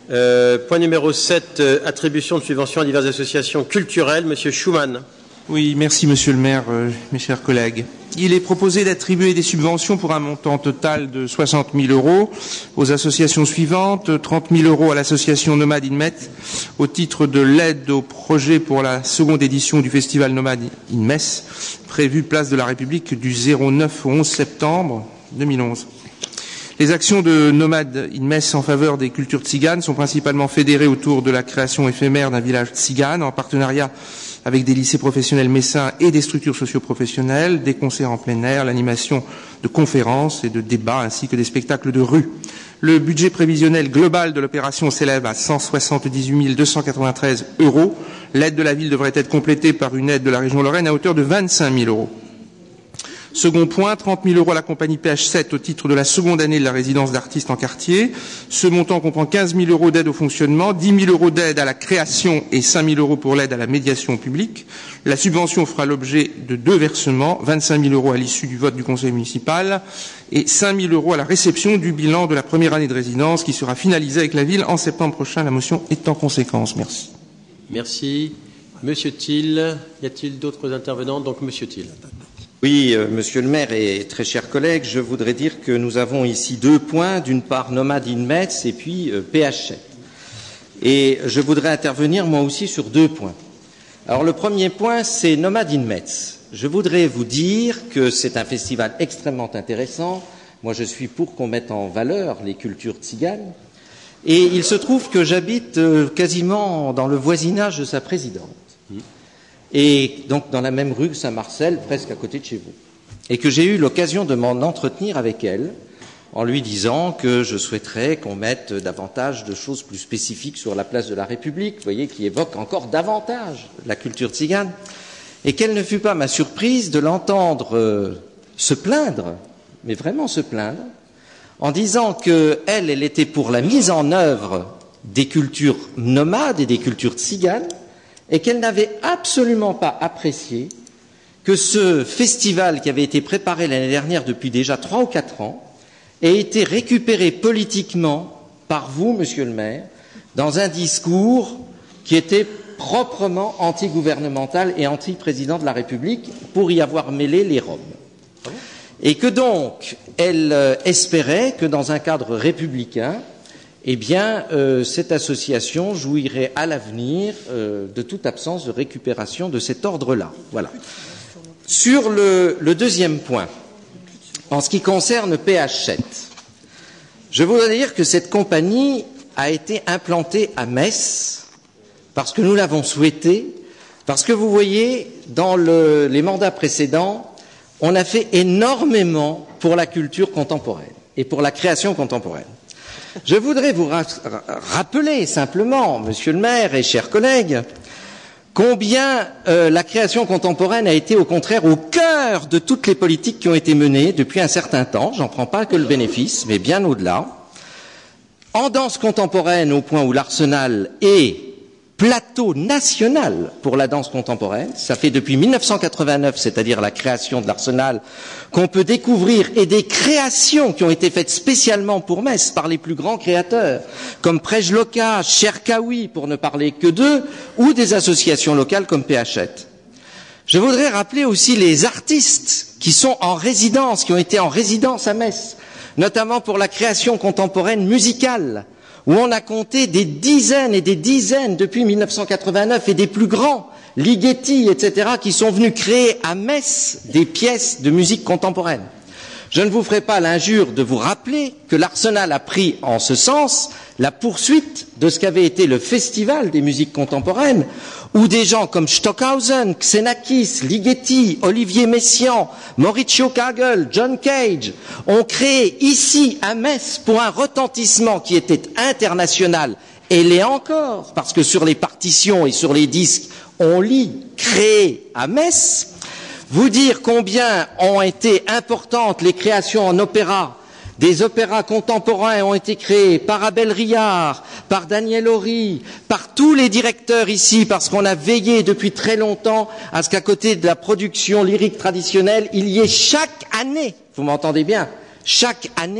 Point numéro 7, attribution de subventions à diverses associations culturelles. Monsieur Schumann. Oui, merci Monsieur le maire, mes chers collègues. Il est proposé d'attribuer des subventions pour un montant total de 60 000 € aux associations suivantes. 30 000 € à l'association Nomade Inmet au titre de l'aide au projet pour la seconde édition du festival Nomade Inmet, prévu place de la République du 09 au 11 septembre 2011. Les actions de Nomade Inmet en faveur des cultures tziganes sont principalement fédérées autour de la création éphémère d'un village tzigane en partenariat avec des lycées professionnels messins et des structures socio-professionnelles, des concerts en plein air, l'animation de conférences et de débats, ainsi que des spectacles de rue. Le budget prévisionnel global de l'opération s'élève à 178 293 €. L'aide de la ville devrait être complétée par une aide de la région Lorraine à hauteur de 25 000 €. Second point, 30 000 € à la compagnie PH7 au titre de la seconde année de la résidence d'artistes en quartier. Ce montant comprend 15 000 € d'aide au fonctionnement, 10 000 € d'aide à la création et 5 000 € pour l'aide à la médiation publique. La subvention fera l'objet de 2 versements, 25 000 € à l'issue du vote du conseil municipal et 5 000 € à la réception du bilan de la première année de résidence qui sera finalisé avec la ville en septembre prochain. La motion est en conséquence. Merci. Merci. Monsieur Thiel, y a-t-il d'autres intervenants? Donc Monsieur Thiel. Oui, Monsieur le maire et très chers collègues, je voudrais dire que nous avons ici 2 points, d'une part Nomade Inmet et puis PH7. Et je voudrais intervenir moi aussi sur 2 points. Alors le premier point, c'est Nomade Inmet. Je voudrais vous dire que c'est un festival extrêmement intéressant. Moi, je suis pour qu'on mette en valeur les cultures tziganes. Et il se trouve que j'habite quasiment dans le voisinage de sa présidente. Et donc dans la même rue que Saint-Marcel, presque à côté de chez vous. Et que j'ai eu l'occasion de m'en entretenir avec elle, en lui disant que je souhaiterais qu'on mette davantage de choses plus spécifiques sur la place de la République, vous voyez, qui évoquent encore davantage la culture tzigane. Et quelle ne fut pas ma surprise de l'entendre se plaindre, mais vraiment se plaindre, en disant qu'elle était pour la mise en œuvre des cultures nomades et des cultures tziganes, et qu'elle n'avait absolument pas apprécié que ce festival qui avait été préparé l'année dernière depuis déjà 3 ou 4 ans ait été récupéré politiquement par vous, Monsieur le maire, dans un discours qui était proprement anti-gouvernemental et anti-président de la République pour y avoir mêlé les Roms. Et que donc, elle espérait que dans un cadre républicain, eh bien, cette association jouirait à l'avenir de toute absence de récupération de cet ordre-là. Voilà. Sur le deuxième point, en ce qui concerne PH7, je voudrais dire que cette compagnie a été implantée à Metz parce que nous l'avons souhaité, parce que vous voyez, dans les mandats précédents, on a fait énormément pour la culture contemporaine et pour la création contemporaine. Je voudrais vous rappeler simplement, Monsieur le maire et chers collègues, combien la création contemporaine a été au contraire au cœur de toutes les politiques qui ont été menées depuis un certain temps. J'en prends pas que le bénéfice, mais bien au-delà. En danse contemporaine, au point où l'Arsenal est plateau national pour la danse contemporaine, ça fait depuis 1989, c'est-à-dire la création de l'Arsenal, qu'on peut découvrir et des créations qui ont été faites spécialement pour Metz par les plus grands créateurs, comme Prejloka, Cherkaoui, pour ne parler que d'eux, ou des associations locales comme PH7. Je voudrais rappeler aussi les artistes qui sont en résidence, qui ont été en résidence à Metz, notamment pour la création contemporaine musicale, où on a compté des dizaines et des dizaines depuis 1989 et des plus grands, Ligeti, etc., qui sont venus créer à Metz des pièces de musique contemporaine. Je ne vous ferai pas l'injure de vous rappeler que l'Arsenal a pris en ce sens la poursuite de ce qu'avait été le festival des musiques contemporaines, où des gens comme Stockhausen, Xenakis, Ligeti, Olivier Messiaen, Maurizio Kagel, John Cage ont créé ici à Metz pour un retentissement qui était international et l'est encore, parce que sur les partitions et sur les disques, on lit créé à Metz. Vous dire combien ont été importantes les créations en opéra. Des opéras contemporains ont été créés par Abel Riard, par Daniel Horry, par tous les directeurs ici, parce qu'on a veillé depuis très longtemps à ce qu'à côté de la production lyrique traditionnelle, il y ait chaque année, vous m'entendez bien, chaque année,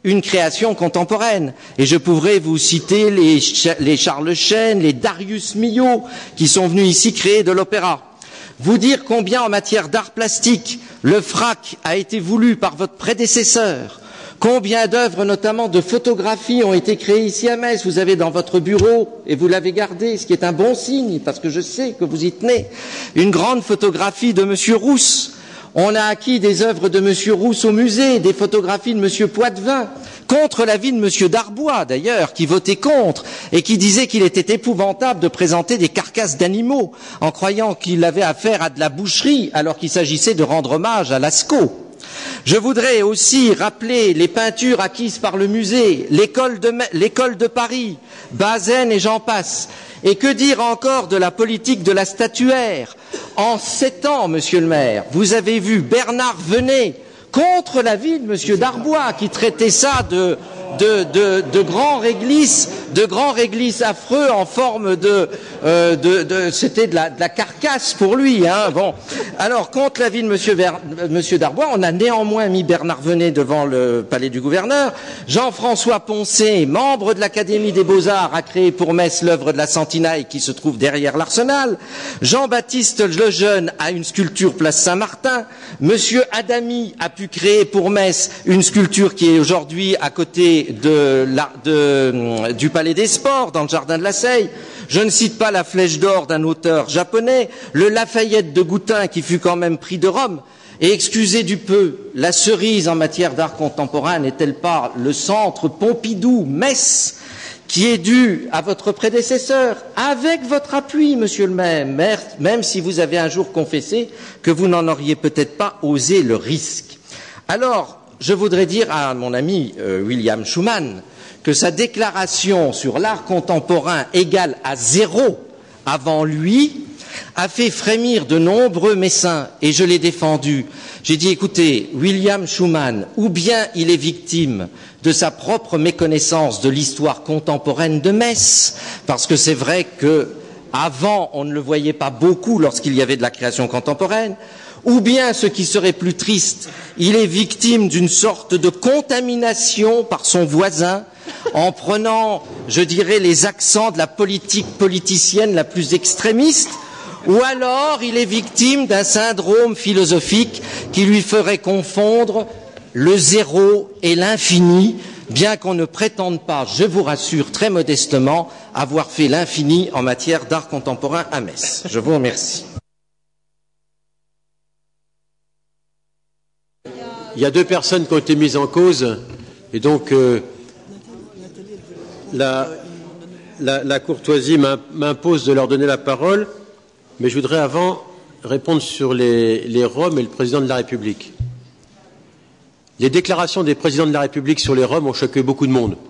une création contemporaine. Et je pourrais vous citer les Charles Chêne, les Darius Milhaud, qui sont venus ici créer de l'opéra. Vous dire combien en matière d'art plastique, le FRAC a été voulu par votre prédécesseur. Combien d'œuvres, notamment de photographies, ont été créées ici à Metz. Vous avez dans votre bureau, et vous l'avez gardé, ce qui est un bon signe, parce que je sais que vous y tenez, une grande photographie de Monsieur Rousse. On a acquis des œuvres de Monsieur Rousse au musée, des photographies de Monsieur Poitvin, contre l'avis de Monsieur Darbois, d'ailleurs, qui votait contre, et qui disait qu'il était épouvantable de présenter des carcasses d'animaux, en croyant qu'il avait affaire à de la boucherie, alors qu'il s'agissait de rendre hommage à Lascaux. Je voudrais aussi rappeler les peintures acquises par le musée, l'école de Paris, Bazaine et j'en passe. Et que dire encore de la politique de la statuaire? En 7 ans, monsieur le maire, vous avez vu Bernard Venet, contre l'avis de monsieur Darbois, qui traitait ça de grands réglisses affreux en forme c'était de la carcasse pour lui, hein. Bon. Alors, contre l'avis de monsieur Darbois, on a néanmoins mis Bernard Venet devant le palais du gouverneur. Jean-François Poncet, membre de l'Académie des Beaux-Arts, a créé pour Metz l'œuvre de la Sentinaille qui se trouve derrière l'Arsenal. Jean-Baptiste Lejeune a une sculpture place Saint-Martin. Monsieur Adami a pu créer pour Metz une sculpture qui est aujourd'hui à côté du Palais des Sports, dans le jardin de la Seille. Je ne cite pas la Flèche d'or d'un auteur japonais, le Lafayette de Goutin qui fut quand même prix de Rome. Et excusez du peu, la cerise en matière d'art contemporain n'est-elle pas le centre Pompidou, Metz, qui est dû à votre prédécesseur, avec votre appui, monsieur le maire, même si vous avez un jour confessé que vous n'en auriez peut-être pas osé le risque. Alors, je voudrais dire à mon ami William Schuman que sa déclaration sur l'art contemporain égale à 0 avant lui a fait frémir de nombreux mécènes, et je l'ai défendu. J'ai dit, écoutez, William Schuman, ou bien il est victime de sa propre méconnaissance de l'histoire contemporaine de Metz, parce que c'est vrai que avant on ne le voyait pas beaucoup lorsqu'il y avait de la création contemporaine, ou bien, ce qui serait plus triste, il est victime d'une sorte de contamination par son voisin en prenant, je dirais, les accents de la politique politicienne la plus extrémiste, ou alors il est victime d'un syndrome philosophique qui lui ferait confondre le zéro et l'infini, bien qu'on ne prétende pas, je vous rassure très modestement, avoir fait l'infini en matière d'art contemporain à Metz. Je vous remercie. Il y a 2 personnes qui ont été mises en cause, et donc la courtoisie m'impose de leur donner la parole, mais je voudrais avant répondre sur les Roms et le président de la République. Les déclarations des présidents de la République sur les Roms ont choqué beaucoup de monde.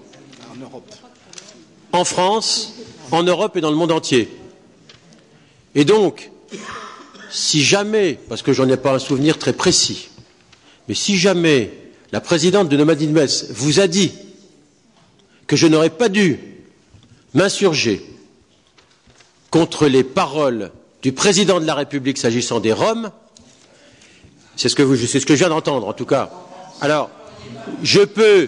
En France, en Europe et dans le monde entier. Et donc, si jamais, parce que j'en ai pas un souvenir très précis, mais si jamais la présidente de Nomad in Metz vous a dit que je n'aurais pas dû m'insurger contre les paroles du président de la République s'agissant des Roms, c'est ce que je viens d'entendre en tout cas. Alors, je peux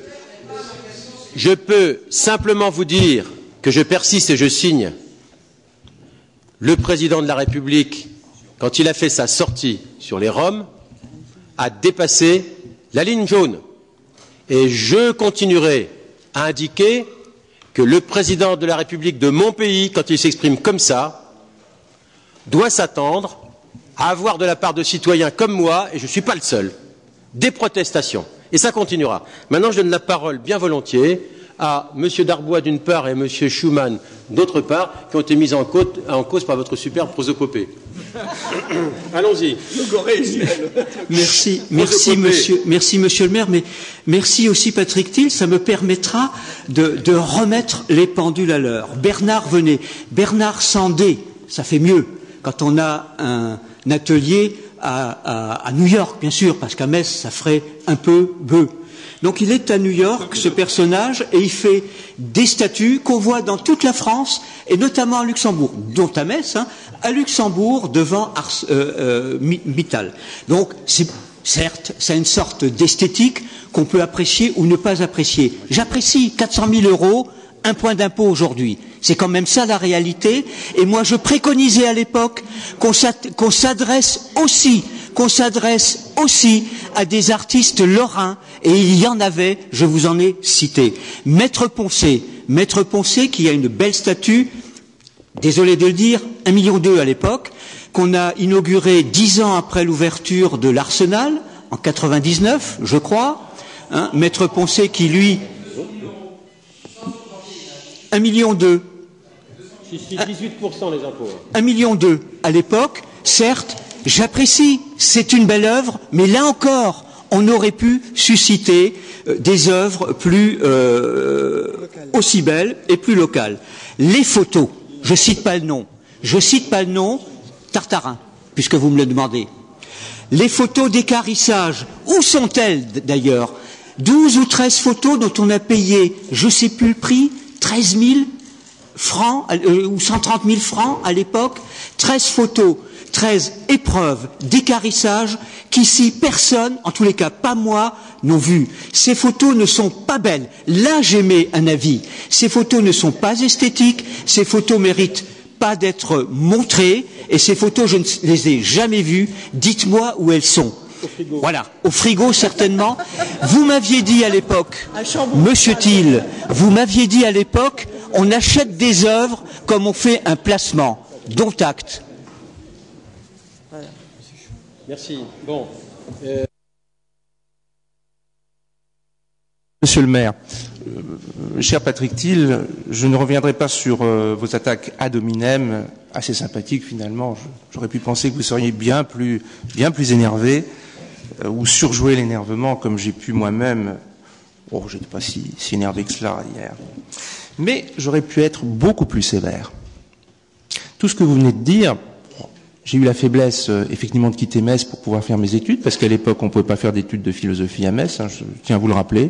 simplement vous dire que je persiste et je signe. Le président de la République, quand il a fait sa sortie sur les Roms, a dépassé la ligne jaune. Et je continuerai à indiquer que le président de la République de mon pays, quand il s'exprime comme ça, doit s'attendre à avoir de la part de citoyens comme moi, et je ne suis pas le seul, des protestations. Et ça continuera. Maintenant, je donne la parole bien volontiers à M. Darbois d'une part et M. Schuman d'autre part, qui ont été mises en cause par votre superbe prosopopée. Allons-y. Merci, monsieur le maire, mais merci aussi Patrick Thiel, ça me permettra de remettre les pendules à l'heure. Bernard Venet, Bernard Sandé, ça fait mieux quand on a un atelier à New York, bien sûr, parce qu'à Metz, ça ferait un peu bœuf. Donc il est à New York, ce personnage, et il fait des statues qu'on voit dans toute la France, et notamment à Luxembourg, dont à Metz, à Luxembourg, devant Mittal. Donc Certes, ça a une sorte d'esthétique qu'on peut apprécier ou ne pas apprécier. J'apprécie 400 000 euros, un point d'impôt aujourd'hui. C'est quand même ça la réalité. Et moi, je préconisais à l'époque qu'on s'adresse aussi à des artistes lorrains. Et il y en avait, je vous en ai cité. Maître Poncé qui a une belle statue, désolé de le dire, 1,2 million à l'époque, qu'on a inauguré 10 ans après l'ouverture de l'Arsenal, en 99, je crois. Maître Poncé qui, lui, 1,2 million. 18% les impôts. 1,2 million à l'époque, certes, j'apprécie, c'est une belle œuvre, mais là encore, on aurait pu susciter des œuvres plus aussi belles et plus locales. Les photos, je cite pas le nom, Tartarin, puisque vous me le demandez. Les photos d'équarrissage, où sont-elles d'ailleurs? 12 ou 13 photos dont on a payé, je sais plus le prix, 13 000 francs ou 130 000 francs à l'époque, 13 photos, 13 épreuves d'équarrissage qu'ici personne, en tous les cas pas moi, n'ont vu. Ces photos ne sont pas belles. Là j'émets un avis. Ces photos ne sont pas esthétiques, ces photos méritent pas d'être montrées, et ces photos je ne les ai jamais vues. Dites-moi où elles sont. Voilà, au frigo certainement. Vous m'aviez dit à l'époque, Monsieur Thiel, vous m'aviez dit à l'époque, on achète des œuvres comme on fait un placement. Dont acte. Merci. Bon. Monsieur le maire, cher Patrick Thiel, je ne reviendrai pas sur vos attaques ad hominem, assez sympathiques finalement. J'aurais pu penser que vous seriez bien plus énervé ou surjouer l'énervement comme j'ai pu moi-même. Oh, je n'étais pas si énervé que cela hier. Mais j'aurais pu être beaucoup plus sévère. Tout ce que vous venez de dire, j'ai eu la faiblesse effectivement de quitter Metz pour pouvoir faire mes études, parce qu'à l'époque on ne pouvait pas faire d'études de philosophie à Metz, je tiens à vous le rappeler.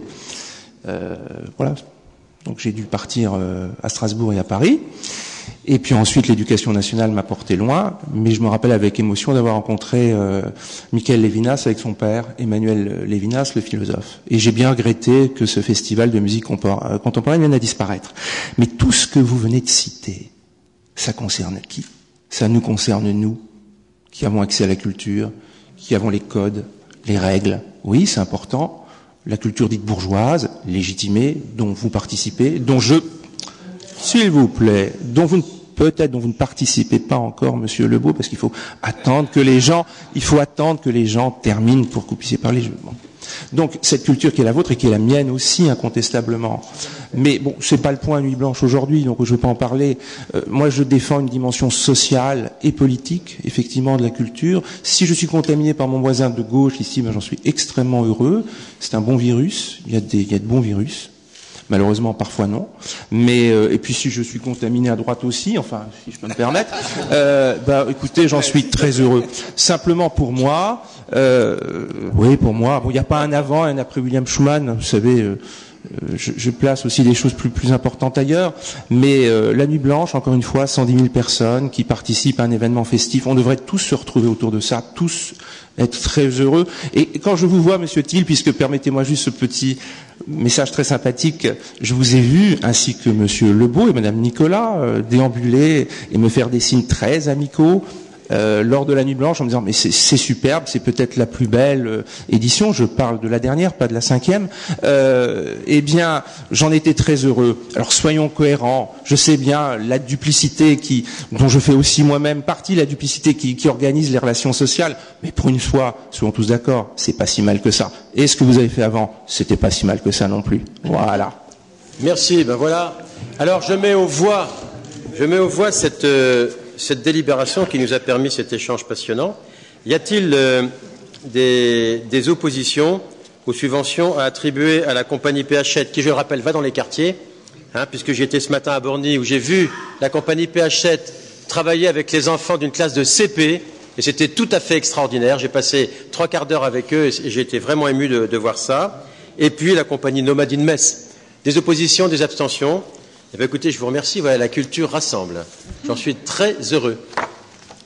Voilà. Donc j'ai dû partir à Strasbourg et à Paris. Et puis ensuite l'éducation nationale m'a porté loin, mais je me rappelle avec émotion d'avoir rencontré Michael Lévinas avec son père, Emmanuel Lévinas, le philosophe. Et j'ai bien regretté que ce festival de musique contemporaine vienne à disparaître. Mais tout ce que vous venez de citer, ça concerne qui? Ça nous concerne nous, qui avons accès à la culture, qui avons les codes, les règles. Oui, c'est important. La culture dite bourgeoise, légitimée, dont vous participez, s'il vous plaît, dont vous ne participez pas encore, Monsieur Lebeau, parce qu'il faut attendre que les gens terminent pour que vous puissiez parler. Donc, cette culture qui est la vôtre et qui est la mienne aussi, incontestablement. Mais bon, c'est pas le point à Nuit Blanche aujourd'hui, donc je ne vais pas en parler. Moi, je défends une dimension sociale et politique, effectivement, de la culture. Si je suis contaminé par mon voisin de gauche ici, j'en suis extrêmement heureux. C'est un bon virus. Il y a de bons virus. Malheureusement, parfois non. Mais et puis si je suis contaminé à droite aussi, enfin, si je peux me permettre, écoutez, j'en suis très heureux. Simplement pour moi, pour moi, bon, il n'y a pas un avant et un après William Schuman. Vous savez, je place aussi des choses plus importantes ailleurs. Mais la Nuit Blanche, encore une fois, 110 000 personnes qui participent à un événement festif. On devrait tous se retrouver autour de ça, tous être très heureux. Et quand je vous vois, Monsieur Thiel, puisque permettez-moi juste ce petit message très sympathique, je vous ai vu, ainsi que Monsieur Lebeau et Madame Nicolas, déambuler et me faire des signes très amicaux lors de la Nuit Blanche en me disant mais c'est superbe, c'est peut-être la plus belle édition, je parle de la dernière, pas de la 5e, eh bien j'en étais très heureux. Alors soyons cohérents, je sais bien la duplicité dont je fais aussi moi-même partie, la duplicité qui organise les relations sociales, mais pour une fois, soyons tous d'accord, c'est pas si mal que ça. Et ce que vous avez fait avant, c'était pas si mal que ça non plus. Voilà. Merci, ben voilà. Alors je mets aux voix cette délibération qui nous a permis cet échange passionnant. Y a-t-il des oppositions aux subventions à attribuer à la compagnie PHZ, qui, je le rappelle, va dans les quartiers, puisque j'y étais ce matin à Borny, où j'ai vu la compagnie PHZ travailler avec les enfants d'une classe de CP, et c'était tout à fait extraordinaire. J'ai passé 3 quarts d'heure avec eux, et j'ai été vraiment ému de voir ça. Et puis la compagnie Nomade in Metz. Des oppositions, des abstentions. Eh bien, écoutez, je vous remercie. Voilà, la culture rassemble. J'en suis très heureux.